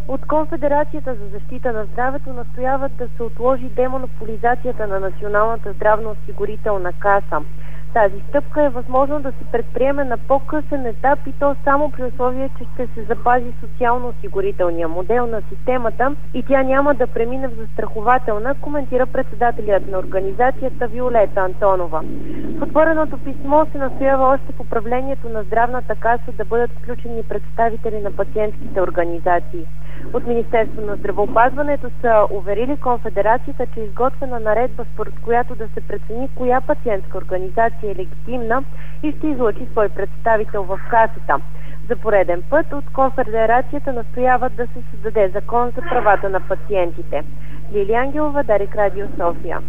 От Конфедерацията за защита на здравето настояват да се отложи демонополизацията на Националната здравноосигурителна каса. Тази стъпка е възможно да се предприеме на по-късен етап и то само при условие, че ще се запази социално-осигурителния модел на системата и тя няма да премине в застрахователна, коментира председателят на организацията Виолета Антонова. В отвореното писмо се настоява още в управлението на здравната каса да бъдат включени представители на пациентските организации. От Министерство на здравеопазването са уверили Конфедерацията, че е изготвена наредба, според която да се прецени коя пациентска организация е легитимна и ще излъчи свой представител в касата. За пореден път от Конфедерацията настояват да се създаде закон за правата на пациентите. Лилия Ангелова, Дарик Радио, София.